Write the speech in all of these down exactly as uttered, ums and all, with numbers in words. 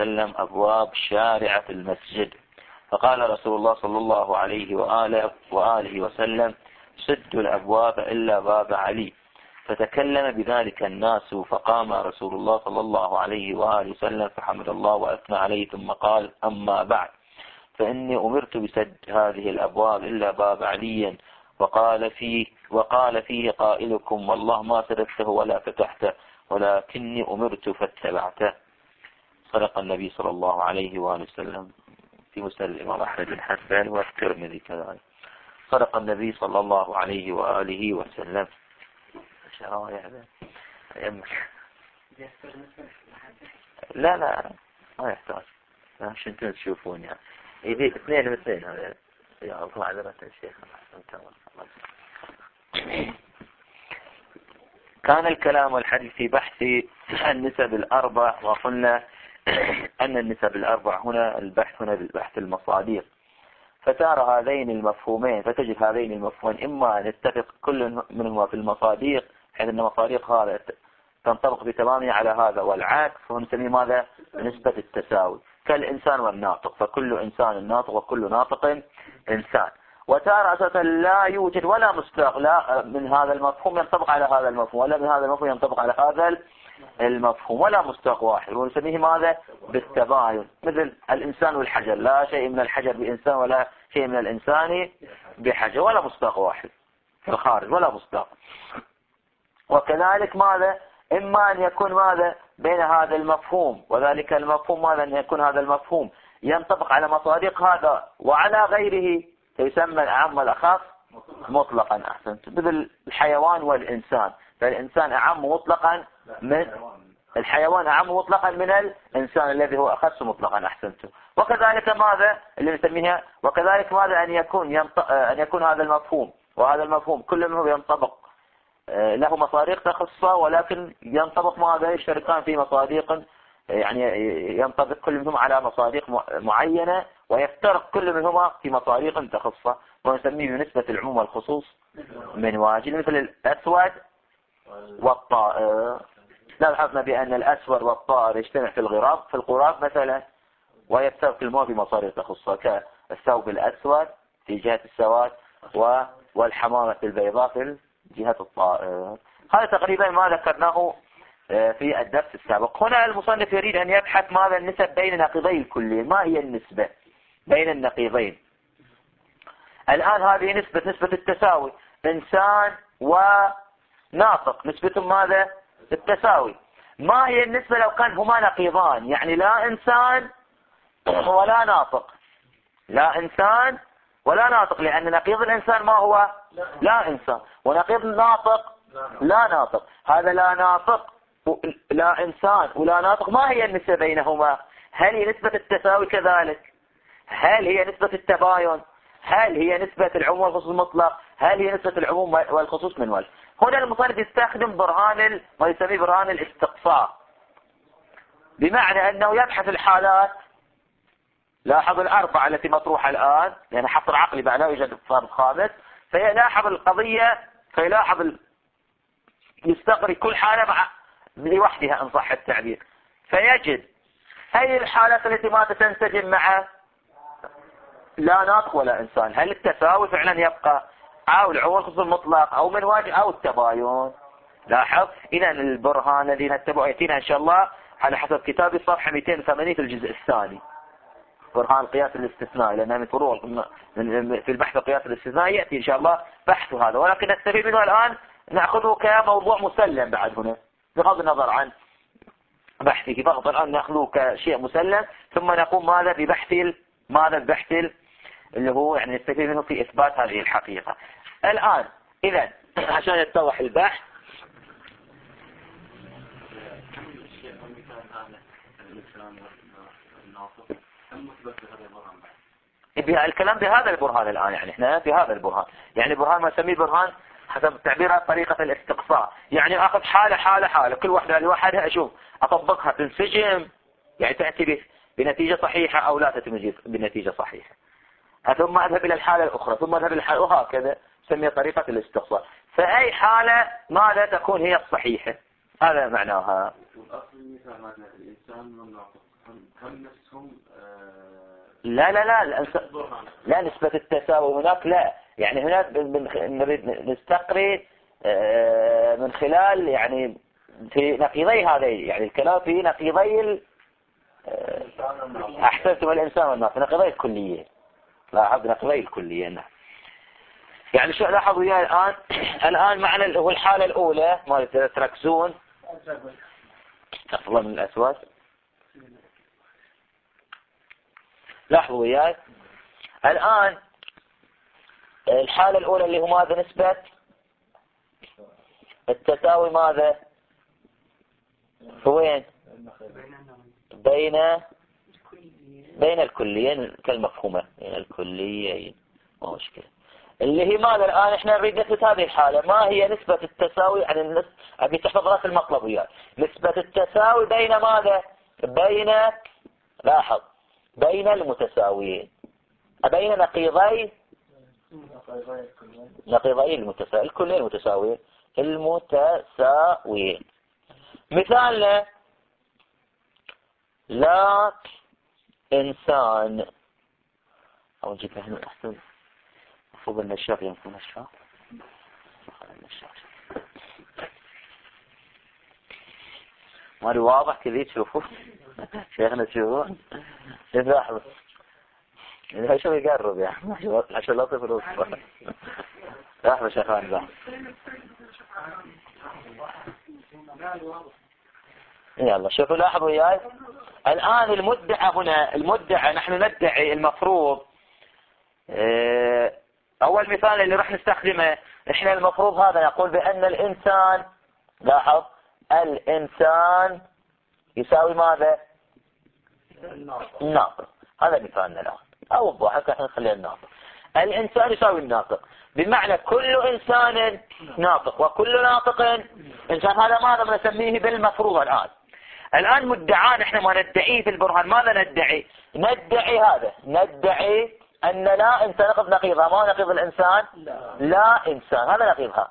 وسلم أبواب شارعة المسجد، فقال رسول الله صلى الله عليه وآله, وآله وسلم: سدوا الأبواب إلا باب علي. فتكلم بذلك الناس، فقام رسول الله صلى الله عليه وآله وسلم فحمد الله وأثنى عليه، ثم قال: أما بعد، فإني أمرت بسد هذه الأبواب إلا باب علي. وقال فيه, وقال فيه قائلكم: والله ما سددته ولا فتحته، ولكني أمرت فاتبعته. صدق النبي صلى الله عليه وآله وسلم. في مسند الإمام أحمد بن حنبل والترمذي كذلك. صدق النبي صلى الله عليه وآله وسلم. شرايع يمك. لا لا ما يحتاج، عشان انتم تشوفون يعني يبي اثنين واثنين. هذا يا الله معذرة الشيخ. كان الكلام والحديث في بحث النسب الأربع، وقلنا أن النسب الأربع هنا البحث هنا بالبحث المصادر، فترى هذين المفهومين، فتجد هذين المفهومين إما أن يتفق كل منهما في المصادر، حيث أن مصادق هذا تنطبق بتمامها على هذا، والعكس هو نسميه ماذا؟ نسبة التساوي، كالإنسان والناطق، فكل إنسان ناطق وكل ناطق إنسان. وترى أساسا لا يوجد ولا مشتق لا من هذا المفهوم ينطبق على هذا المفهوم، ولا من هذا المفهوم ينطبق على هذا المفهوم، ولا مشتق واحد، ونسميه ماذا؟ بالتباين. مثل الإنسان والحجر، لا شيء من الحجر بإنسان ولا شيء من الإنسان بحجر، ولا مشتق واحد في الخارج ولا مشتق. وكذلك ماذا؟ إما أن يكون ماذا؟ بين هذا المفهوم وذلك المفهوم، ماذا؟ أن يكون هذا المفهوم ينطبق على مصادق هذا وعلى غيره، يسمى الأعم والأخص مطلقا. أحسنت. مثل الحيوان والإنسان، فالإنسان أعم مطلقا من الحيوان، أعم مطلقا من الإنسان الذي هو أخص مطلقا. أحسنت. وكذلك ماذا اللي نسميها؟ وكذلك ماذا؟ أن يكون ينط... أن يكون هذا المفهوم وهذا المفهوم كل منه ينطبق له مصادق تخصه، ولكن ينطبق ماذا؟ يشتركان في مصادق، يعني ينطبق كل منهم على مصادق معينة، ويفترق كل منهما في مصادق تخصه، ونسميه نسبة العموم والخصوص من واجب. مثل الأسود والطائر، لا لاحظنا بأن الأسود والطائر يجتمع في الغراب في القراب مثلا، ويفترق الموضوع في مصادق تخصه، كالثوب الأسود في جهة السواد، والحمامة البيضاء في جهة الطائر. هذا تقريبا ما ذكرناه في الدرس السابق. هنا المصنف يريد أن يبحث ماذا؟ النسب بين نقيضي الكليين. ما هي النسبة بين النقيضين؟ الآن هذه نسبة نسبة التساوي، إنسان وناطق نسبتهم ماذا؟ التساوي. ما هي النسبة لو كان هما نقيضان؟ يعني لا إنسان ولا ناطق، لا إنسان ولا ناطق، لأن نقيض الإنسان ما هو؟ لا إنسان. ونقيض الناطق لا ناطق. هذا لا ناطق لا إنسان ولا ناطق، ما هي النسبة بينهما؟ هل هي نسبة التساوي كذلك؟ هل هي نسبة التباين؟ هل هي نسبة العموم والخصوص المطلق؟ هل هي نسبة العموم والخصوص من وجه؟ هنا المصنف يستخدم برهان ما يسميه برهان الاستقصاء، بمعنى أنه يبحث الحالات. لاحظ الأربعة التي مطروحة الآن، يعني حصر عقلي بعد لا يوجد فرد خامس، فيلاحظ القضية، فيلاحظ ال... يستقري كل حالة مع لوحدها إن صح التعبير، فيجد أي الحالات التي ما تنسجم مع لا ناطق ولا إنسان. هل التساوي فعلا يبقى، أو العموم الخصوص المطلق، أو من واجب، أو التباين؟ لاحظ. إذا البرهان الذي نتبعه يأتينا إن شاء الله على حسب كتابي صفحة مئتين وثمانين في الجزء الثاني، برهان القياس الاستثنائي، لأنها من فروع في البحث القياس الاستثنائي يأتي إن شاء الله بحث هذا، ولكن نستفيد منه الآن نأخذه كموضوع مسلم بعد هنا، بغض النظر عن بحثه فقط. الآن نأخذه كشيء مسلم، ثم نقوم ماذا؟ ببحث ماذا؟ ببحث اللي هو يعني نستفيد منه في إثبات هذه الحقيقة. الآن إذا عشان يتضح البحث، الكلام بهذا البرهان الآن، يعني احنا في هذا البرهان، يعني برهان ما نسميه برهان حسب تعبيرها طريقة الاستقصاء، يعني أخذ حالة حالة حالة كل واحدة لوحدها أشوف أطبقها تنسجم، يعني تأتي بنتيجة صحيحة أو لا تأتي بنتيجة صحيحة، ثم أذهب إلى الحالة الأخرى، ثم أذهب إلى الحالة، وهكذا سمي طريقة الاستقصاء. فأي حالة ماذا تكون هي الصحيحة، هذا معناها. هم نفسهم لا لا لا لا, لا نسبة التساوي هناك لا، يعني هناك نريد نستقري من خلال يعني في نقيضي هذه، يعني الكلام في نقيضي أحسنتم الإنسان والناس في نقيضي الكلية، لاحظ نقيضي الكلية نعم. يعني شو لاحظوا وياي الآن الآن معنا هو الحالة الأولى ما تركزون أفضل من الأسود. لاحظوا وياي الآن الحالة الأولى اللي هو ماذا نسبة التساوي ماذا وين بين بين الكليين كالمفهومة بين الكليين ما مشكلة اللي هي ماذا الآن احنا نريد نثبت هذه الحالة ما هي نسبة التساوي يعني النس... أبي تحفظ راس المطلب وياي نسبة التساوي بين ماذا بين لاحظ بين المتساويين بين نقيضي نقيضي المتساوي الكلين المتساويين المتساويين مثال لا إنسان أو نجيبها هنا أحسن المفروض النشاف ينفو نشاف ماري واضح كذي تشوفوا شيخنا تشوفون لاحظوا هاي شو يقرب يعني عشان لا طفل وصفه لاحظوا شيخان لاحظوا يلا شوفوا لاحظوا وياي الآن المدعى هنا المدعى نحن ندعي المفروض اه أول مثال اللي راح نستخدمه إحنا المفروض هذا نقول بأن الإنسان لاحظ الإنسان يساوي ماذا الناطق هذا مثالنا الآن أو الضحك احنا نخليه الناطق الإنسان يساوي الناطق بمعنى كل إنسان ناطق وكل ناطق إنسان هذا ماذا نسميه بالمفروض الآن الآن مدعان احنا ما ندعيه في البرهان ماذا ندعي ندعي هذا ندعي أن لا إنسان نقض نقيضها ما نقيض الإنسان لا, لا إنسان هذا نقيضها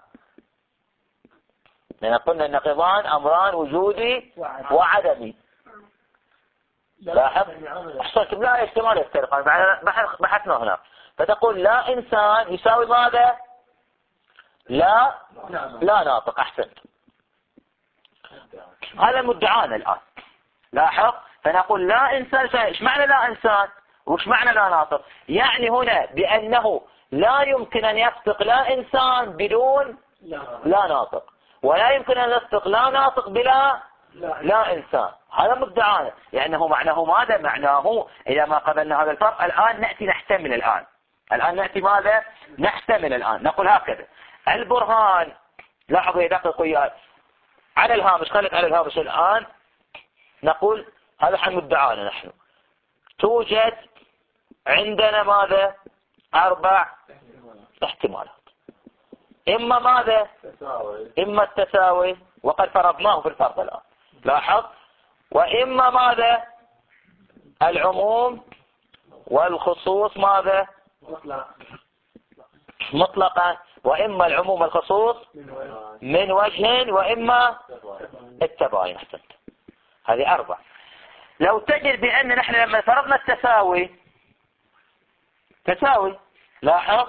لأن قلنا النقيضان أمران وجودي وعدمي لاحظ أحسنتم لا احتمال يفترقان بحثنا هنا فتقول لا إنسان يساوي ماذا لا لا ناطق أحسنت هذا مدعان الآن لاحظ فنقول لا إنسان ايش معنى لا إنسان وش معنى لا ناطق يعني هنا بأنه لا يمكن أن يصدق لا إنسان بدون لا ناطق ولا يمكن أن يصدق لا ناطق بلا لا إنسان هذا مدعان لأنه معناه ماذا معناه إذا ما قبلنا هذا الفرق الآن نأتي نحتمل الآن الآن نأتي ماذا نحتمل الآن نقول هكذا البرهان لاحظوا يدقق وياي على الهامش خليك على الهامش الآن نقول هذا حن مدعانا نحن توجد عندنا ماذا أربع احتمالات إما ماذا إما التساوي وقد فرضناه في الفرض الآن لاحظ وإما ماذا العموم والخصوص ماذا مطلقا وإما العموم والخصوص من وجه وإما التباين أحسنت هذه أربع لو تجد بأن نحن لما فرضنا التساوي تساوي لاحظ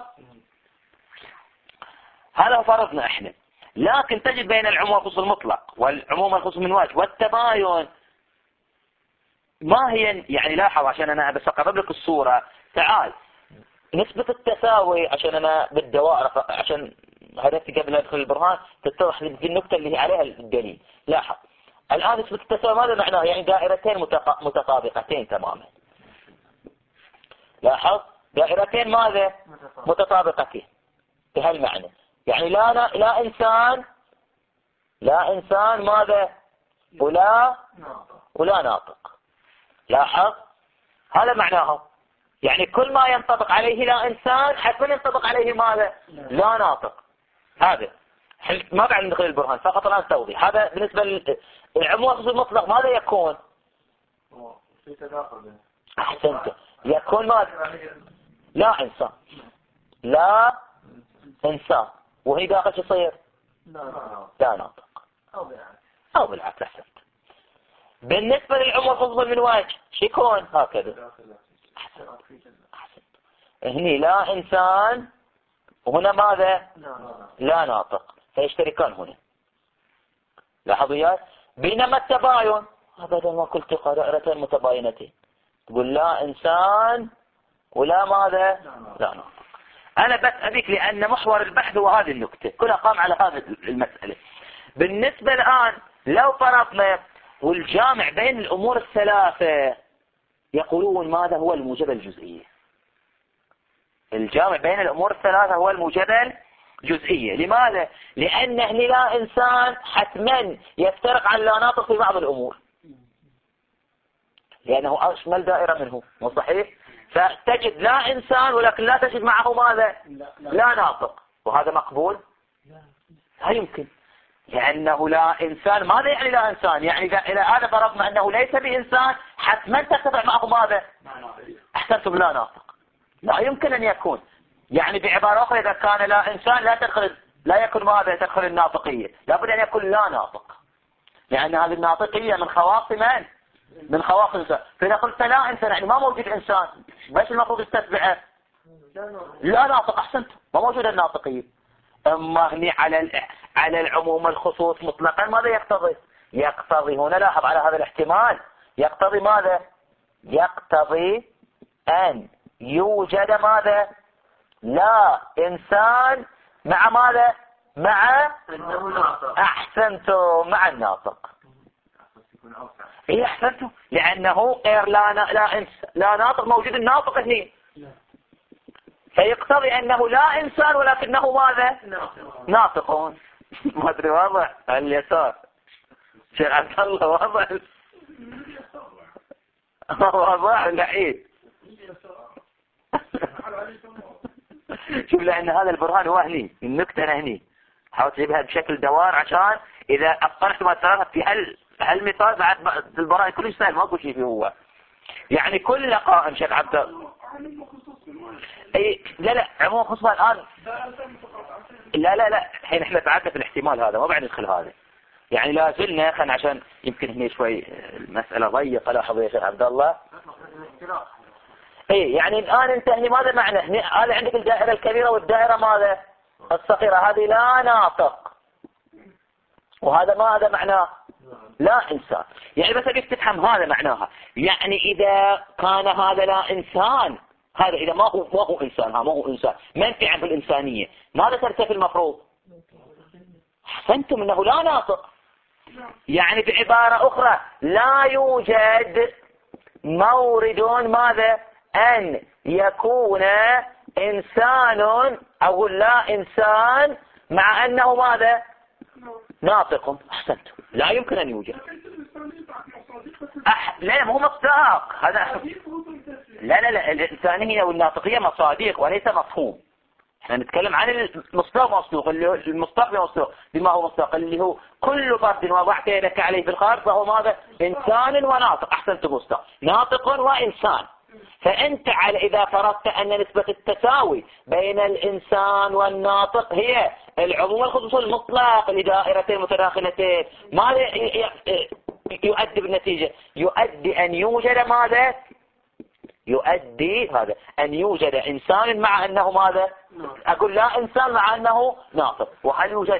هذا فرضنا احنا لكن تجد بين العموم والخصوص المطلق والعموم والخصوص من وجه والتباين ما هي يعني لاحظ عشان انا بس اقرب لك الصورة تعال نسبة التساوي عشان انا بالدوائر عشان هدفي قبل ادخل البرهان تتضح في النقطة اللي هي عليها الدليل لاحظ الآن نسبة التساوي ماذا معناه يعني دائرتين متطابقتين تماما لاحظ دائرتين ماذا متطابقتين بهالمعنى يعني لا لا إنسان لا إنسان ماذا ولا ولا ناطق لاحظ هذا معناه يعني كل ما ينطبق عليه لا إنسان حتما ينطبق عليه ماذا لا ناطق هذا ما بعد ندخل البرهان فقط الآن توضيح هذا بالنسبة للعموم المطلق ماذا يكون في تداخل أحسنت يكون ماذا لا إنسان لا إنسان وهي داخل شو يصير لا ناطق أو بالعكس أحسنت بالنسبة للعموم والخصوص من وجه شو يكون هكذا. أحسن. أحسن. هني لا إنسان وهنا ماذا؟ لا ناطق، فيشتركان هنا. لاحظوا يا، بينما التباين أبدا ما قلت دائرتين متباينتين، تقول لا إنسان ولا ماذا؟ لا ناطق. أنا بس أبيك لأن محور البحث هو هذه النكتة كلها قام على هذه المسألة. بالنسبة الآن لو فرضنا والجامع بين الأمور الثلاثة يقولون ماذا هو الموجبة الجزئية. الجامع بين الأمور الثلاثة هو الموجبة الجزئية. لماذا؟ لأن هنا لا إنسان حتما يفترق عن لا ناطق في بعض الأمور، لأنه أشمل دائرة منه، مو صحيح؟ فتجد لا إنسان ولكن لا تجد معه ماذا؟ لا ناطق، وهذا مقبول؟ لا يمكن، لأنه لا إنسان. ماذا يعني لا إنسان؟ يعني إذا هذا فرضنا أنه ليس بإنسان حتما تتبع معه ماذا؟ أحسنتم، لا ناطق. لا يمكن أن يكون، يعني بعبارة أخرى إذا كان لا إنسان لا تدخل، لا يكون ماذا؟ تدخل الناطقية، لابد أن يكون لا ناطق، لأن هذه الناطقية من خواص من؟ من خواص الإنسان. فإذا قلت لا إنسان يعني ما موجود إنسان، بس المفروض يستتبعه لا ناطق. أحسنتم، ما موجود الناطقية. أما هني على على العموم والخصوص مطلقا ماذا يقتضي؟ يقتضي هنا، لاحظ على هذا الاحتمال، يقتضي ماذا؟ يقتضي أن يوجد ماذا؟ لا إنسان مع ماذا؟ مع أحسنتم، مع الناطق. إيه أحسنتم، لأنه غير لا لا إنس لا ناطق موجود الناطق هني، فيقتضي أنه لا إنسان ولكنه ماذا؟ ناطقون. ما أدري واضح اليسار شيخ عبد الله، واضح واضح العيد. شوف، لأن هذا البرهان هو هني، النكتة أنا هني حاول تجيبها بشكل دوار، عشان إذا أتقنت ما الثلاثة في هال هالمثال بعد البرهان كل سهل، ما أقول شيء فيه هو، يعني كل قائم شيخ عبد الله. اي لا لا عموما خصوصا الآن لا لا لا الحين احنا تعدنا في الاحتمال هذا، ما بعد ندخل هذا، يعني لا زلنا خلنا عشان يمكن هنا شوي المسألة ضيقة. لاحظوا يا شيخ عبد الله، اي يعني الآن انت هنا ماذا معنى؟ هذا عندك الدائرة الكبيرة والدائرة ماذا؟ الصغيرة، هذه لا ناطق، وهذا ماذا معناه؟ لا إنسان. يعني بس أبيك تفهم هذا معناها، يعني إذا كان هذا لا إنسان، هذا إذا ما هو ما هو إنسان، ها ما هو إنسان، منفي عنه الإنسانية، ماذا ترتفي المفروض؟ أحسنتم، إنه لا ناطق. يعني بعبارة أخرى لا يوجد مورد ماذا؟ أن يكون إنسان أو لا إنسان مع أنه ماذا؟ ناطق. أحسنتم، لا يمكن أن يوجد. أح... لا مو مصداق هذا. لا لا لا الإنسانية والناطقية مصادق وليس مفهوم. احنا نتكلم عن المصداق مصدوق، اللي هو المصداق بمصدوق بما هو مصداق، اللي هو كل برد وضعت يدك عليه في الخارج فهو ماذا؟ إنسان وناطق. أحسنتم، مصداق ناطق وإنسان. فأنت على إذا فرضت أن نسبة التساوي بين الإنسان والناطق هي العموم والخصوص المطلق لدائرتين متداخلتين، ماذا يؤدي بالنتيجة؟ يؤدي أن يوجد ماذا؟ يؤدي هذا أن يوجد إنسان مع أنه ماذا؟ أقول لا إنسان مع أنه ناطق. وهل يوجد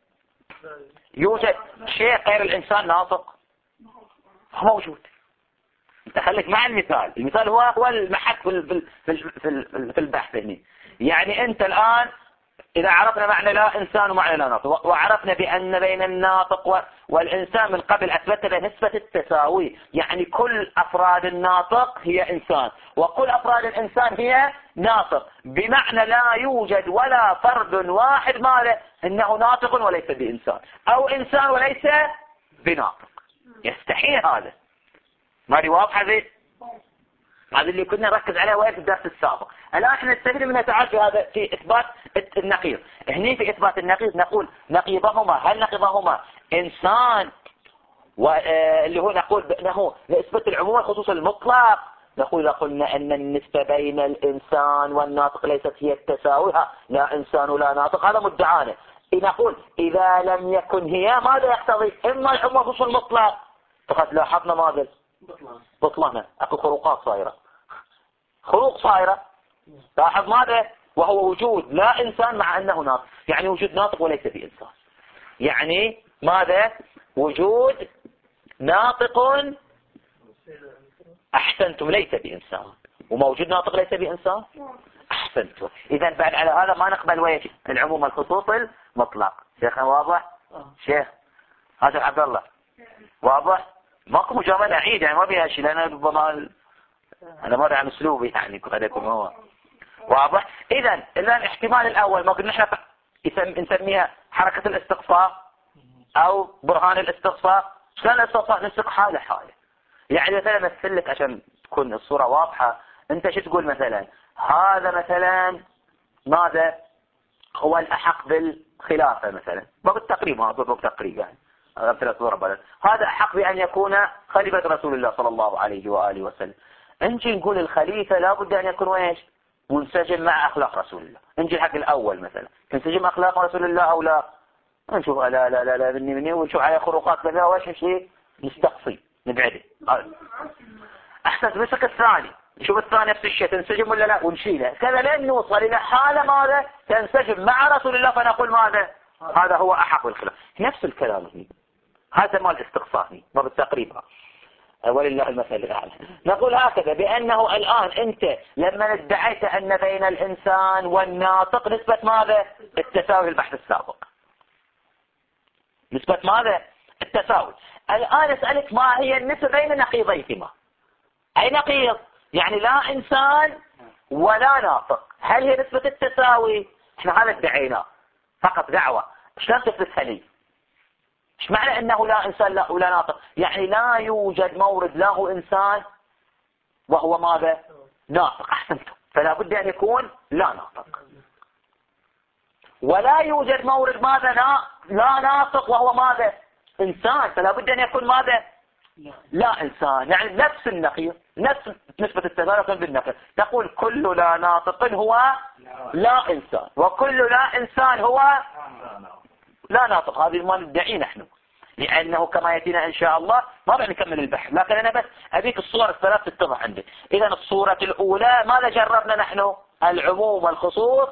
يوجد شيء غير الإنسان ناطق؟ موجود. انت خليك مع المثال، المثال هو هو المحك في في في في البحث هنا. يعني انت الآن إذا عرفنا معنى لا إنسان ومعنى لا ناطق، وعرفنا بأن بين الناطق والإنسان من قبل أثبتنا نسبة التساوي، يعني كل أفراد الناطق هي إنسان وكل أفراد الإنسان هي ناطق، بمعنى لا يوجد ولا فرد واحد ماذا؟ إنه ناطق وليس بإنسان، أو إنسان وليس بناطق. يستحيل هذا. ما دي واضحة ذي؟ هذا اللي كنا نركز عليه وين في الدرس السابق. الآن احنا نستفيد منها تعال في هذا في إثبات النقيض. هني في إثبات النقيض نقول نقيضهما، هل نقيضهما إنسان واللي هو نقول بأنه لإثبات العموم والخصوص المطلق، نقول قلنا أن النسبة بين الإنسان والناطق ليست هي التساوي، لا إنسان ولا ناطق، هذا مدعانا. نقول إذا لم يكن هي ماذا يقتضي؟ إما العموم والخصوص المطلق فقط لاحظنا ماذا؟ بطلانة. اكو خروقات صايرة، خروق صايرة. لاحظ ماذا؟ وهو وجود لا انسان مع انه ناطق، يعني وجود ناطق وليس بانسان. يعني ماذا؟ وجود ناطق احسنتم ليس بانسان، وموجود ناطق ليس بانسان احسنتم. اذا بعد على هذا ما نقبل ويش العموم الخصوص المطلق. شيخنا واضح؟ شيخ هذا عبد الله واضح؟ ماكو مجامله عيد يعني ما بيها شيء، لان ربما انا ما عن اسلوبي يعني قدكم هو واضح. اذا اذا الاحتمال الاول ما قلنا احنا نسميها حركه الاستقصاء او برهان الاستقصاء. شلون الاستقصاء؟ نسق حاله حاله. يعني مثلا امثل لك عشان تكون الصوره واضحه. انت شو تقول مثلا؟ هذا مثلا ماذا هو الاحق بالخلافه مثلا، باب التقريب، هذا باب التقريب يعني هذا احق بان يكون خليفه رسول الله صلى الله عليه واله وسلم. نجي نقول الخليفه لابد ان يكون ويش؟ منسجم مع اخلاق رسول الله. نجي الحق الاول مثلا، تنسجم اخلاق رسول الله او لا؟ نشوف لا لا لا لا مني مني ونشوف على خروقات كذا وش شيء نستقصي نبعده. احسن مسك الثاني، نشوف الثاني نفس الشيء تنسجم ولا لا ونشيله كذا لين نوصل الى حاله ماذا؟ تنسجم مع رسول الله فنقول ماذا؟ هذا هو احق بالخلاف. نفس الكلام هنا، هذا مال الاستقصاء ما بالتقريب ولله المثل الاعلى. نقول هكذا بانه الان انت لما ادعيت ان بين الانسان والناطق نسبة ماذا؟ التساوي في البحث السابق. نسبة ماذا؟ التساوي. الان اسألك ما هي النسبة بين نقيضيهما؟ اي نقيض؟ يعني لا انسان ولا ناطق، هل هي نسبة التساوي؟ احنا هذا ادعيناه فقط دعوة. شلون تثبتها لي؟ ايش معنى انه لا انسان لا ولا ناطق؟ يعني لا يوجد مورد له انسان وهو ماذا؟ ناطق. احسنتم. فلا بد ان يكون لا ناطق. ولا يوجد مورد ماذا؟ لا, لا ناطق وهو ماذا؟ انسان. فلا بد ان يكون ماذا؟ لا انسان. يعني نفس النقيض، نفس نسبة التدارك بالنقيض. تقول كل لا ناطق هو لا انسان، وكل لا انسان هو لا ناطق. هذه ما ندعي نحن، لأنه كما يأتينا إن شاء الله ما راح نكمل البحث، لكن أنا بس أبيك الصور الثلاث تتضح عندك. إذا الصورة الأولى ماذا جربنا نحن؟ العموم والخصوص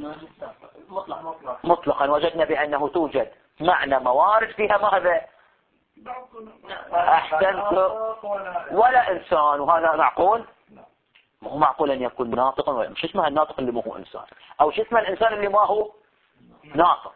مطلقا. وجدنا بأنه توجد معنى موارد فيها ماذا؟ أحسنت ولا إنسان. وهذا معقول؟ ما هو معقول أن يكون ناطقا ولا مش اسمها الناطق اللي ما هو إنسان، أو شو اسمه الإنسان اللي ما هو ناطق.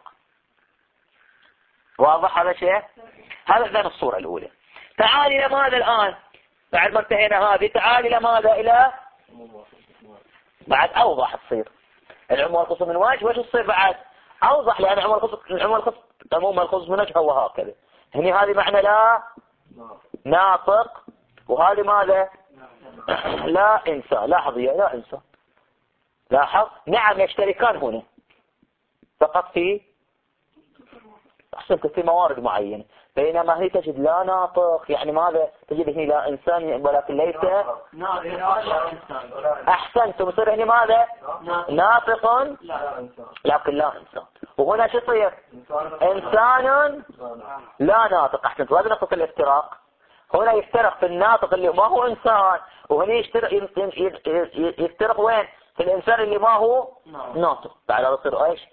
واضح هذا شيء؟ هذا كان الصورة الأولى. تعال إلى ماذا الآن؟ بعد ما انتهينا هذه تعال إلى ماذا؟ إلى بعد أوضح تصير العموم والخصوص من وجه وجه تصير بعد أوضح، لأن العموم والخصوص العموم والخصوص العموم والخصوص من وجه وهكذا. هني هذه معنى لا ناطق، وهذه ماذا؟ لا إنسان. لاحظ يا لا إنسان. لاحظ نعم يشتركان هنا فقط في أحسنت في موارد معينة، بينما هي تجد لا ناطق. يعني ماذا؟ تجد هنا لا إنسان ولكن ليس أحسنت. مصير هنا ماذا؟ ناطق لكن لا إنسان. وهنا شو يصير؟ إنسان لا ناطق. أحسنت. وهذا نقطة الافتراق. هنا يفترق في الناطق اللي ما هو إنسان، وهنا يفترق وين؟ في الإنسان اللي ما هو ناطق. بعد هذا يصير إيش؟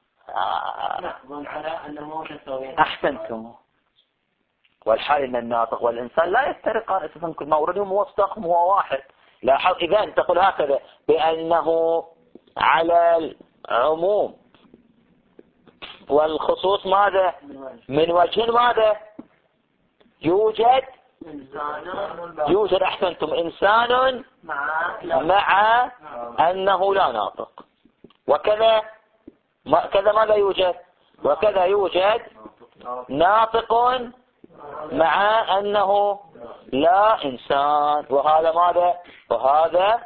أحسنتم. والحال أن الناطق والإنسان لا يفترقان أساسا، كل موردهم موثق هو واحد. لاحظ إذا تقول هكذا بأنه على العموم والخصوص ماذا؟ من وجه ماذا؟ يوجد يوجد أحسنتم إنسان مع أنه لا ناطق، وكذا كذا ماذا يوجد؟ وكذا يوجد ناطق مع أنه لا إنسان. وهذا ماذا؟ وهذا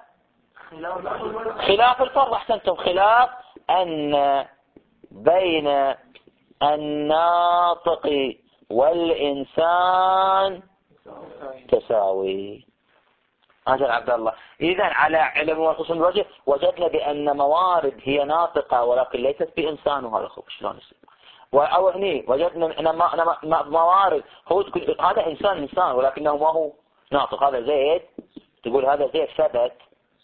خلاف الفرق. أحسنتم. خلاف أن بين الناطق والإنسان تساوي. أجل عبد الله. إذن على علم والخصوص الوجه وجدنا بأن موارد هي ناطقة ولكن ليست بإنسان. وهذا خب شلون يصير؟ أو هني وجدنا موارد، هو هذا إنسان إنسان ولكنه ما هو ناطق. هذا زيد، تقول هذا زيد ثبت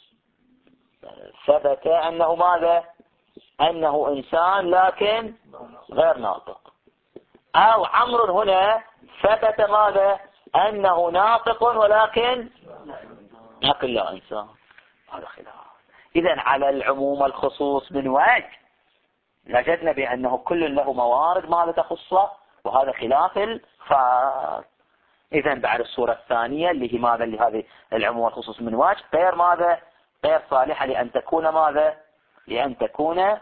ثبت أنه ماذا؟ أنه إنسان لكن غير ناطق. أو عمرو هنا ثبت ماذا؟ أنه ناطق ولكن لكن لا إنسان. هذا خلاف. إذن على العموم الخصوص من وجه وجدنا بأنه كل له موارد ماذا تخصه، وهذا خلاف الفرق. إذن بعد الصورة الثانية اللي هي ماذا؟ اللي هذه العموم والخصوص من وجه غير ماذا؟ غير صالحة لأن تكون ماذا؟ لأن تكون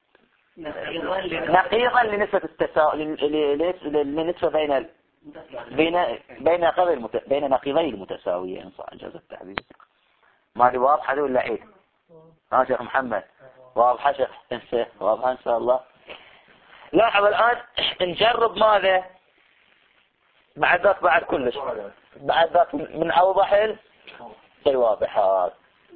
نقيضا لنسبة التساو للنسبة بين بين بين نقيضي المت... بين نقيضي المتساويين. إن صح إنجاز التعبير. ما دي واضحة دي ولا عيد؟ ها شيخ محمد واضحة شيخ انسى واضحة إن شاء الله. لاحظ الآن نجرب ماذا بعد ذاك بعد كلش بعد ذاك من أوضح الواضحات،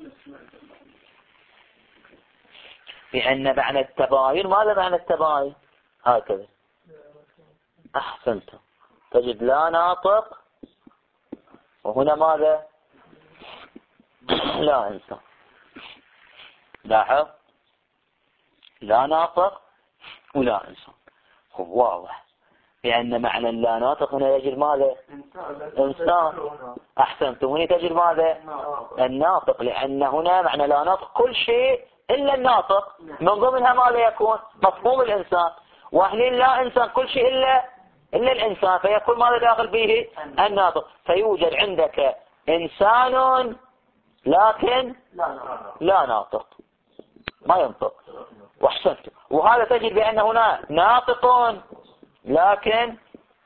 لأن معنى التباين ماذا معنى التباين؟ هكذا أحسنتم. تجد لا ناطق وهنا ماذا؟ لا إنسان. لاحظ لا ناطق ولا إنسان. هو واضح لأن معنى لا ناطق هنا يجد ماذا؟ إنسان. أحسنتم. هنا تجد ماذا؟ الناطق، لأن هنا معنى لا ناطق كل شيء إلا الناطق، من ضمنها ماذا يكون؟ مفهوم الإنسان. وهنا لا إنسان كل شيء إلا إلا الإنسان، فيكون ماذا داخل به؟ الناطق. فيوجد عندك إنسان لكن لا ناطق، ما ينطق. واحسنت. وهذا تجد بأن هنا ناطق لكن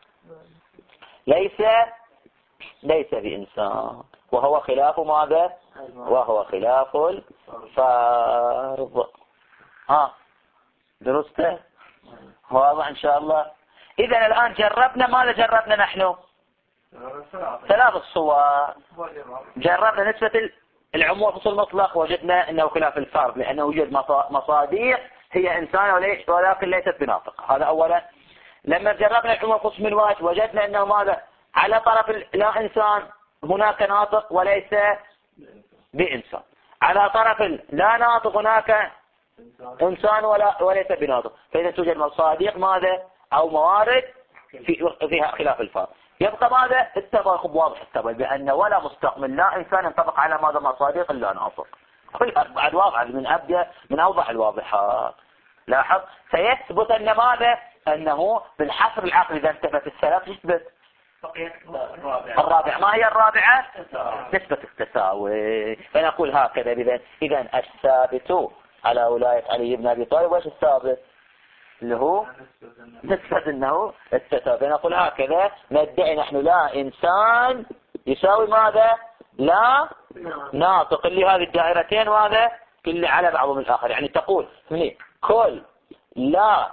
ليس ليس بإنسان، وهو خلاف ماذا؟ وهو خلاف الفرض. ها درسته واضح إن شاء الله. إذا الآن جربنا ماذا جربنا نحن؟ ثلاث الصور. جربنا نسبة العموم والخصوص المطلق، وجدنا أنه خلاف الفرض لأنه يوجد مصاديق هي إنسان ولكن ليست بناطق. هذا أولا. لما جربنا العموم والخصوص من وجه وجدنا أنه ماذا؟ على طرف لا إنسان هناك ناطق وليس بإنسان، على طرف لا ناطق هناك إنسان ولا وليس بناطق. فإذا توجد مصاديق ماذا؟ أو موارد في فيها خلاف الفرض. يبقى ماذا؟ التباين. واضح التباين بأن ولا مستقبل لا إنسان ينطبق على ماذا؟ مصاديق لا ناطق. كل بعد واضح من أبدأ من أوضح الواضحات. لاحظ سيثبت أن ماذا؟ أنه بالحصر العقلي إذا انتفت الثلاث يثبت الرابع. ما هي الرابعة؟ نسبة التساوي. فنقول هكذا إذا إذا الثابت على ولاية علي بن أبي طالب وإيش الثابت؟ اللي هو نسبة أنه التساوي. فنقول هكذا ندعي نحن لا إنسان يساوي ماذا؟ لا ناطق، اللي هذه الدائرتين وهذا كل على بعضهم الآخر. يعني تقول هني كل لا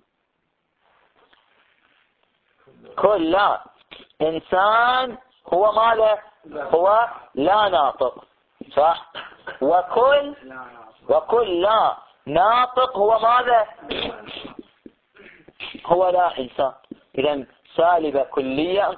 كل لا إنسان هو ماذا؟ هو لا ناطق، صح؟ وكل وكل لا ناطق هو ماذا؟ هو لا إنسان. إذن سالبة كلية.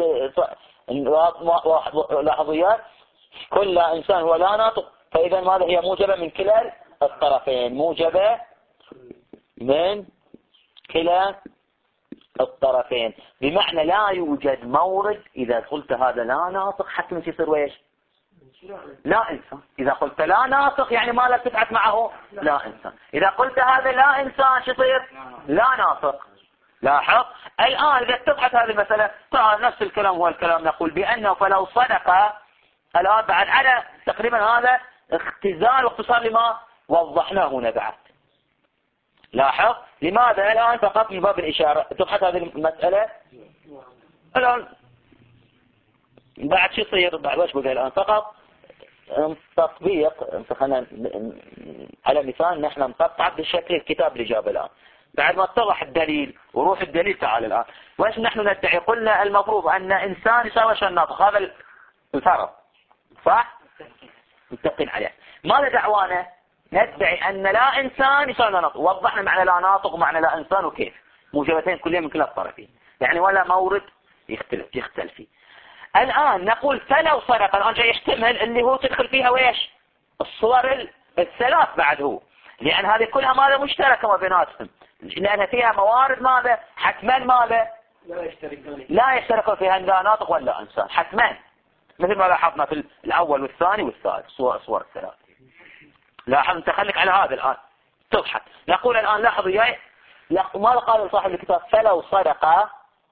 لاحظيات كل لا إنسان هو لا ناطق، فإذا ماذا؟ هي موجبة من كلا الطرفين، موجبة من كلا الطرفين. بمعنى لا يوجد مورد إذا قلت هذا لا ناطق حتى يصير ويش؟ لا إنسان. إذا قلت لا ناطق يعني ما لا تبعث معه لا إنسان. إذا قلت هذا لا إنسان شو يصير؟ لا ناطق. لاحظ الآن إذا تبحث هذه المسألة تعال نفس الكلام هو الكلام. نقول بأنه فلو صدق الآن بعد على تقريبا هذا اختزال واختصار لما وضحناه هنا بعد. لاحظ لماذا الآن فقط من باب الإشارة تبحث هذه المسألة. الآن بعد شو يصير؟ بعد وش بقى الآن؟ فقط تطبيق. خلينا على مثال نحن نقطع بالشكل الكتاب اللي جاب الآن. بعد ما اتضح الدليل وروح الدليل تعال الآن وايش نحن ندعي؟ قلنا المفروض أن إنسان يساوي شيء ناطق، هذا الفرض صح؟ متفقين عليه. ماذا دعوانا؟ ندعي أن لا إنسان يساوي لا ناطق. وضحنا معنى لا ناطق ومعنى لا إنسان وكيف موجبتين كلية من كلا الطرفين، يعني ولا مورد يختلف يختلف فيه. الآن نقول فلو صدق، الآن جاي يحتمل اللي هو تدخل فيها ويش الصور الثلاث بعد هو، لأن هذه كلها ماذا مشتركة ما بيناتهم، لأن فيها موارد ماذا حتما ماذا لا يشتركون لا يشتركون فيها لا ناطق ولا إنسان حتما، مثل ما لاحظنا في الأول والثاني والثالث صور صور الثلاث. لاحظ انت خليك على هذا الآن تضحك. نقول الآن لاحظوا جاي ماذا قال صاحب الكتاب؟ فلو صدق،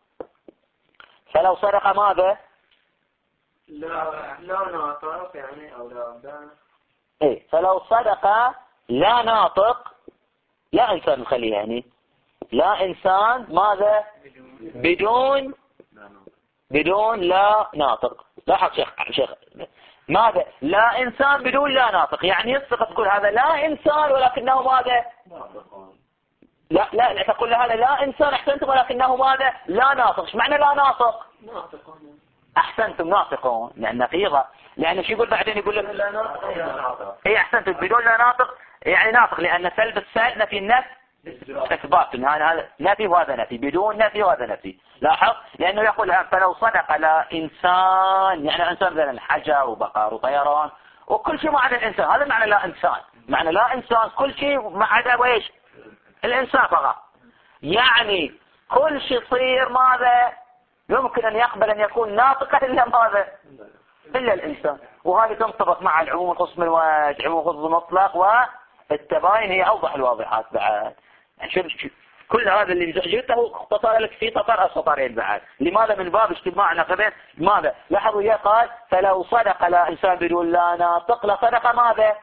فلو صدق ماذا؟ لا لا ناطق يعني أو لا أبدان. ايه فلو صدق لا ناطق، لا إنسان نخليه يعني لا إنسان ماذا بدون بدون لا ناطق. لاحظ شيخ شيخ ماذا لا إنسان بدون لا ناطق، يعني يصدق تقول هذا لا إنسان ولكنه ماذا لا لا, لا تقول هذا لا إنسان أحسنتم ولكنه ماذا لا ناطق. ايش معنى لا ناطق؟ ناطقون أحسنتم ناطقون، لأن نقيضة، لأنه شو يقول بعدين يقول لك لا ناطق لا ناطق. اي أحسنتم بدون لا ناطق يعني ناطق، لأن سلب السلب نفي النفي إثبات، هذا نفي وهذا نفي، بدون نفي وهذا نفي. لاحظ لأنه يقول فلو صدق لا إنسان، يعني إنسان مثلا حجر وبقر وطيران وكل شيء ما عدا الإنسان، هذا معنى لا إنسان، معنى لا إنسان كل شيء ما عدا ويش الإنسان فقط، يعني كل شيء يصير ماذا يمكن أن يقبل أن يكون ناطقا إلا ماذا إلا الإنسان. وهذه تنطبق مع العموم الخصم الواجب، عموم الخصم المطلق والتباين هي أوضح الواضحات بعد. يعني شوف كل هذا اللي جئته اختصر لك فيه سطر سطرين بعد. لماذا؟ من باب اجتماع نقدين. ماذا؟ لاحظوا يا قال فلو صدق لا إنسان بدون لا ناطق لصدق ماذا؟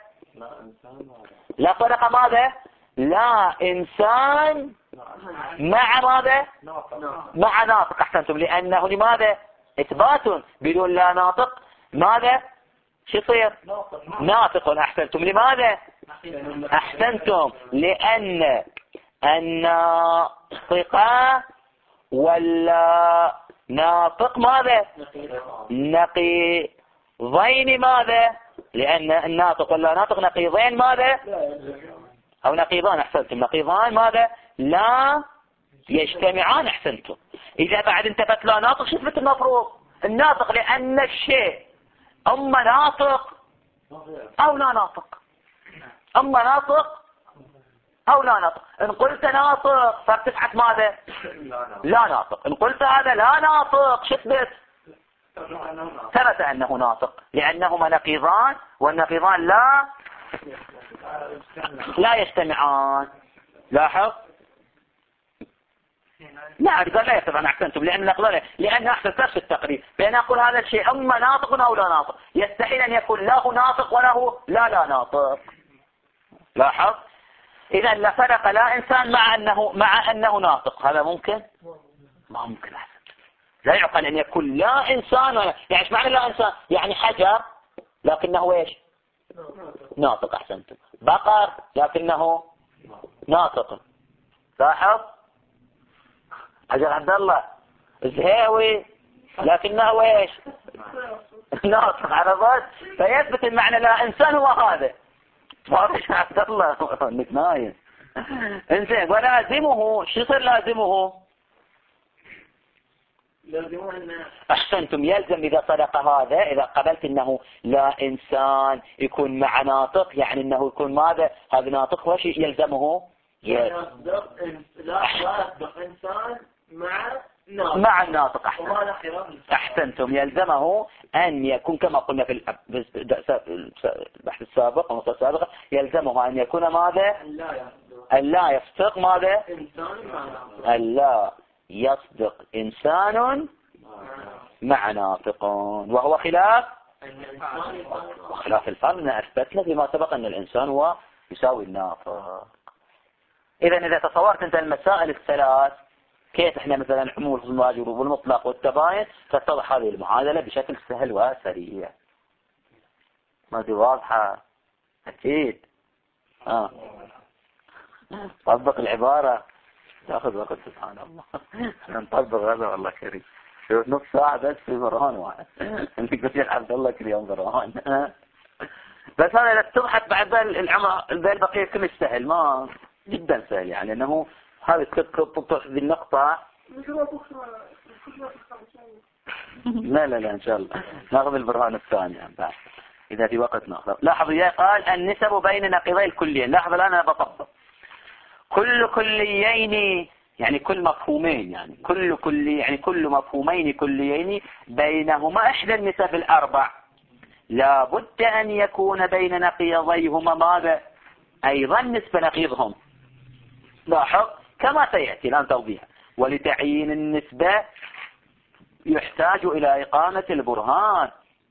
لا صدق ماذا؟ لا إنسان مع ماذا؟ مع ناطق. أحسنتم، لأنه لماذا؟ إثبات بدون لا ناطق ماذا؟ شو يصير؟ ناطق. أحسنتم، لماذا؟ أحسنتم، لأن الناطق ولا ناطق ماذا؟ نقيضين ماذا؟ لأن الناطق ولا ناطق نقيضين ماذا؟ أو نقيضان. أحسنتم، نقيضان ماذا؟ لا يجتمعان. أحسنتم، إذا بعد انتفت لا ناطق شو يثبت المفروض؟ الناطق، لأن الشيء أما ناطق أو لا ناطق، أما ناطق أو لا ناطق. إن قلت ناطق فارتفعت ماذا؟ لا ناطق. إن قلت هذا لا ناطق شو يثبت؟ ثبت أنه ناطق، لأنهما نقيضان، والنقيضان لا لا يجتمعان. لاحظ لا قال لا يجتمعان. أحسنتم، لأن نقضان لأن أحسن نفس التقريب، بأن أقول هذا الشيء أما ناطق أو لا ناطق، يستحيل أن يكون له ناطق وله لا لا ناطق. لاحظ إذا لا فرق لا إنسان مع أنه مع أنه ناطق، هذا ممكن؟ ما ممكن. أحسن لا يعقل أن يكون لا إنسان ولا، يعني ايش معنى لا إنسان؟ يعني حجر لكنه ايش؟ ناطق. أحسنتم، بقر لكنه ناطق. لاحظ حجر عبد الله زهاوي لكنه ايش؟ ناطق. عرفت؟ فيثبت المعنى لا إنسان هو هذا. واضح يا عبد الله انك نايم. انزين، ولازمه شو يصير لازمه؟ أحسنتم، يلزم إذا صدق هذا، إذا قبلت أنه لا إنسان يكون مع ناطق، يعني أنه يكون ماذا؟ هذا ناطق وش يلزمه؟ يصدق لا يصدق إنسان مع ناطق مع الناطق. أحسن. أحسنتم، يلزمه أن يكون كما قلنا في البحث السابق والنقطة السابقة، يلزمه أن يكون ماذا؟ أن لا يصدق ماذا؟ أن لا يصدق إنسان مع ناطق، وهو خلاف وخلاف الفرد. أثبتنا فيما سبق أن الإنسان هو يساوي الناطق. إذا إذا تصورت أنت المسائل الثلاث كيف احنا مثلا عموم الواجب والمطلق والتباين، تتضح هذه المعادلة بشكل سهل وسريع. ما دي واضحة؟ أكيد. آه. طبق العبارة تأخذ وقت سبحان الله. نطبق هذا والله كريم. شوف نص ساعة بس في برهان واحد. انت قلت يا عبد الله كل يوم برهان. بس هذا إذا تضحك بعد العمر الباقي البقية كم سهل، ما جدا سهل، يعني انه هذه ذي النقطة. لا لا لا إن شاء الله ناخذ البرهان الثاني بعد إذا في وقت ناخذ. لاحظ يا قال النسب بين نقيضي الكليين. لاحظ الآن أنا بطبق كل كليين يعني كل مفهومين يعني كل كلي يعني كل مفهومين كليين بينهما إحدى النسب الأربع لا بد أن يكون بين نقيضيهما ماذا أيضا نسبة نقيضهم. لاحظ كما سيأتي الآن توضيح. ولتعيين النسبة يحتاج إلى إقامة البرهان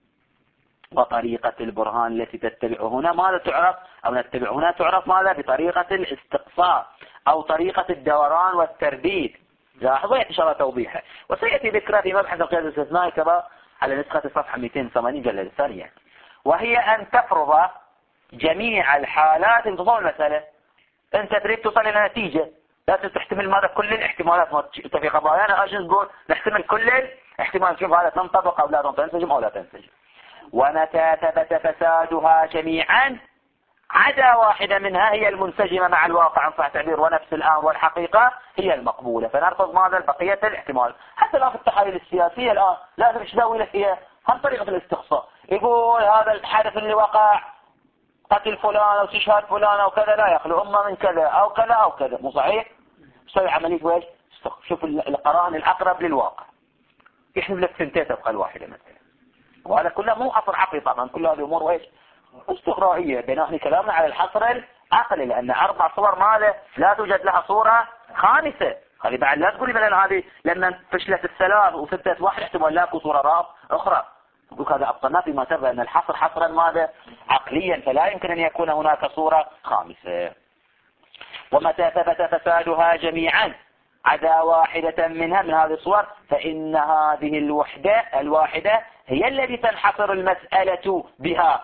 وطريقة البرهان التي تتبع هنا ماذا تعرف أو نتبع هنا تعرف ماذا بطريقة الاستقصاء أو طريقة الدوران والترديد. لاحظوا إن شاء الله توضيحه وسيأتي ذكرى في مبحث القياس الاستثنائي كما على نسخة الصفحة مئتين وثمانين جلد الثانية. وهي أن تفرض جميع الحالات من تضمن المسألة. أنت تريد تصل إلى نتيجة لازم تحتمل ماذا كل الاحتمالات. أنت في قضايانا أجل نقول نحتمل كل الاحتمالات شوف هذا تنطبق أو لا تنسجم أو لا تنسجم. ومتى ثبت فسادها جميعا عدا واحدة منها هي المنسجمة مع الواقع عن صح تعبير ونفس الآن والحقيقة هي المقبولة فنرفض ماذا بقية الاحتمال. حتى الآن في التحاليل السياسية الآن لازم ايش نسوي له فيها هم طريقة الاستقصاء. يقول هذا الحدث اللي وقع قتل فلان أو استشهاد فلان أو كذا لا يخلو أما من كذا أو كذا أو كذا مو صحيح. يسوي عملية ويش شوف القرائن الأقرب للواقع يحسب لك سنتين تبقى الواحدة مثلا. وهذا كله مو حصر عقلي طبعا كل هذه الأمور ويش استقرائية. بناء كلامنا على الحصر العقلي لأن أربع صور ماذا لا توجد لها صورة خامسة. هذه بعد لا تقولي مثلا هذه لما فشلت الثلاث وستة واحد احتمال لاكو صورة راب أخرى. نقول هذا أبطلنا فيما تبع أن الحصر حصرا ماذا عقليا فلا يمكن أن يكون هناك صورة خامسة. ومتى ثبت فسادها جميعا عدا واحدة منها من هذه الصور فإن هذه الوحدة الواحدة هي التي تنحصر المسألة بها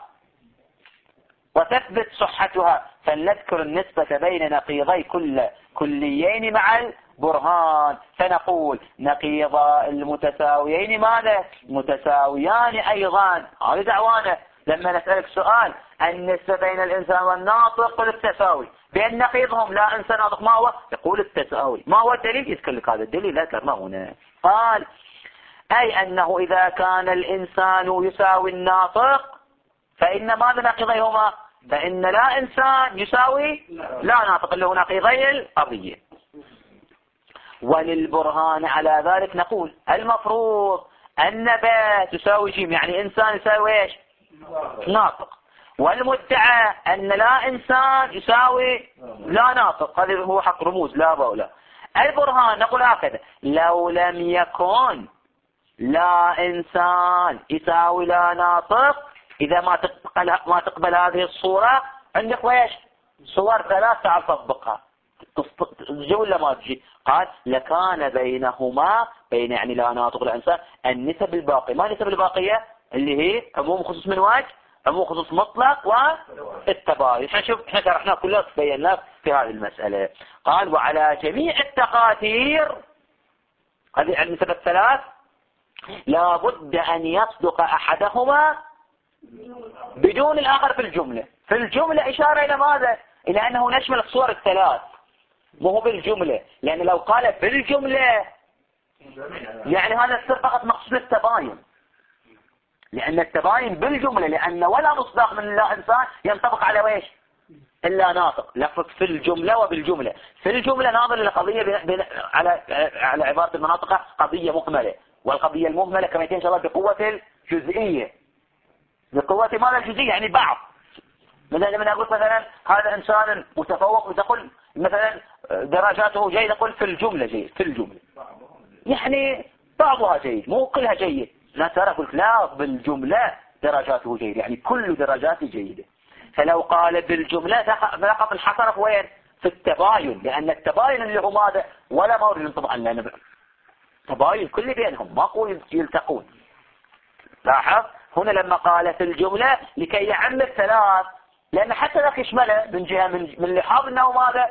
وتثبت صحتها. فلنذكر النسبة بين نقيضي كل كليين مع البرهان فنقول نقيض المتساويين ماذا متساويان أيضا. هذه دعوانا لما نسألك سؤال النسبة بين الإنسان والناطق قل التساوي بين نقيضهم لا إنسان ناطق ما هو يقول التساوي. ما هو الدليل يذكر لك هذا الدليل لا ترى ما هنا قال أي أنه إذا كان الإنسان يساوي الناطق فإن ماذا نقيضيهما فإن لا إنسان يساوي لا ناطق اللي هو نقيضي القضية. وللبرهان على ذلك نقول المفروض أن باء تساوي جيم يعني إنسان يساوي إيش ناطق والمدعى أن لا إنسان يساوي لا ناطق هذا هو حق رموز لا باء ولا. البرهان نقول هكذا لو لم يكن لا إنسان يساوي لا ناطق إذا ما تقبل ما تقبل هذه الصورة عندك ويش صور ثلاث تعال تطبقها تجي ولا ما تجي. قال لكان بينهما بين يعني لا ناطق ولا إنسان النسب الباقية. ما النسب الباقية اللي هي عموم خصوص من وجه عموم خصوص مطلق والتباين. احنا شوف احنا شرحنا كلها بينا في هذه المسألة. قال وعلى جميع التقاتير هذه النسب الثلاث لا بد أن يصدق أحدهما بدون الآخر في الجملة. في الجملة إشارة إلى ماذا إلى أنه نشمل الصور الثلاث مو بالجملة لأن لو قال في الجملة يعني هذا السر فقط مقصود التباين لأن التباين بالجملة لأن ولا مصداق من لا إنسان ينطبق على ويش إلا ناطق. لفظ في الجملة وبالجملة في الجملة ناظر للقضية على على عبارة المناطق قضية مهملة والقضية المهملة كما إن شاء الله بقوة الجزئية بقوة ماذا الجزئية يعني بعض. مثلا لما أقول مثلا هذا إنسان متفوق وتقول مثلا درجاته جيدة قل في الجملة جيد في الجملة يعني بعضها جيد مو كلها جيد. لا ترى قلت لا بالجملة درجاته جيدة يعني كل درجاته جيدة. فلو قال بالجملة فقط الحصر في وين في التباين لأن التباين اللي هو ماذا ولا مورد طبعا لأن تباين كل بينهم ما قول يلتقون. لاحظ هنا لما قال في الجملة لكي يعم الثلاث لأن حتى ذاك يشمله من جهة من, من لحاظ أنه ماذا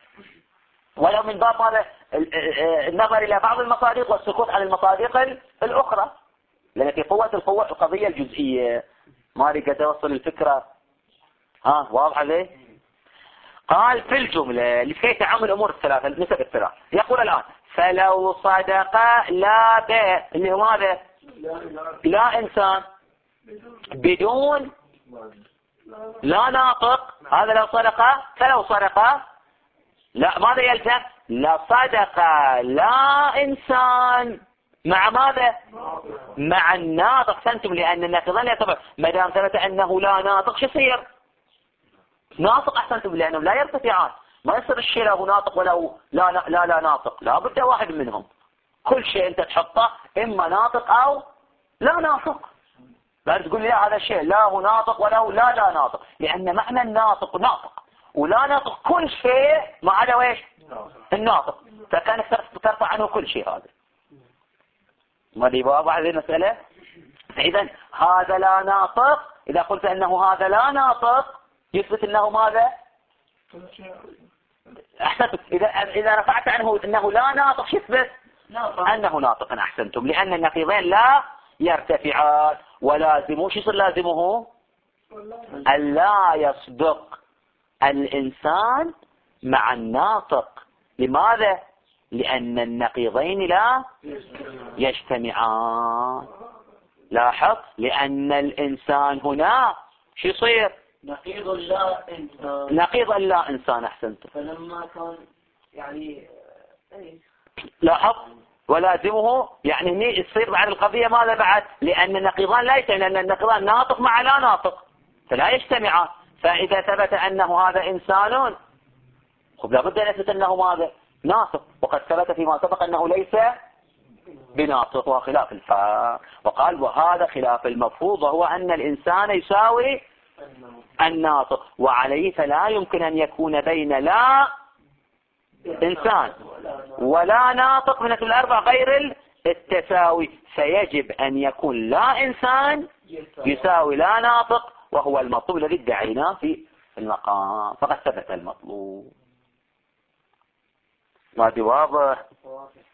ولو من باب ماذا النظر إلى بعض المصادق والسكوت عن المصادق الأخرى لأن في قوة القوة القضية الجزئية. ما أريد أتوصل الفكرة ها واضحة ليه. قال في الجملة لكي تعم الأمور الثلاثة النسب الثلاث يقول الآن فلو صدق لا ب اللي هو ماذا؟ لا إنسان بدون لا ناطق، هذا لو صدق. فلو صدق لا ماذا يلزم؟ لا صدق لا إنسان مع ماذا؟ مع الناطق. أحسنتم، لأن الناقضان لا يعتبر ما دام ثبت أنه لا ناطق شو يصير؟ ناطق. أحسنتم، لأنهم لا يرتفعان. ما يصير الشيء له ناطق وله لا لا لا, لا ناطق، لا بد واحد منهم. كل شيء أنت تحطه إما ناطق أو لا ناطق. لا تقول لي لا هذا الشيء لا هو ناطق ولا لا لا ناطق، لأن معنى الناطق ناطق ولا ناطق كل شيء ما عدا ويش؟ الناطق. فكانت ترفع عنه كل شيء. هذا ما دي واضح هذه المسألة. فإذا هذا لا ناطق، إذا قلت أنه هذا لا ناطق يثبت أنه ماذا؟ أحسنتم. إذا إذا رفعت عنه أنه لا ناطق يثبت أنه ناطق. أحسنتم، لأن النقيضين لا يرتفعان. ولازمه شو يصير لازمه؟ ألا يصدق الإنسان مع الناطق. لماذا؟ لأن النقيضين لا يجتمعان. لاحظ، لأن الإنسان هنا شو يصير؟ نقيض لا إنسان. نقيض لا إنسان. أحسنت. فلما كان يعني أي. لاحظ، ولازمه يعني هني يصير بعد القضية ماذا بعد؟ لأن النقيضان لا يجتمع، لأن النقيضان ناطق مع لا ناطق فلا يجتمعان. فإذا ثبت أنه هذا إنسان خب لابد أن يثبت أنه ماذا؟ ناطق. وقد ثبت فيما سبق أنه ليس بناطق وخلاف الفاء. وقال وهذا خلاف المفروض، وهو أن الإنسان يساوي الناطق، وعليه فلا يمكن أن يكون بين لا إنسان ولا ناطق من الأربع غير التساوي. فيجب أن يكون لا إنسان يساوي لا ناطق، وهو المطلوب الذي ادعيناه في المقام. فقد ثبت المطلوب. ما دي واضح؟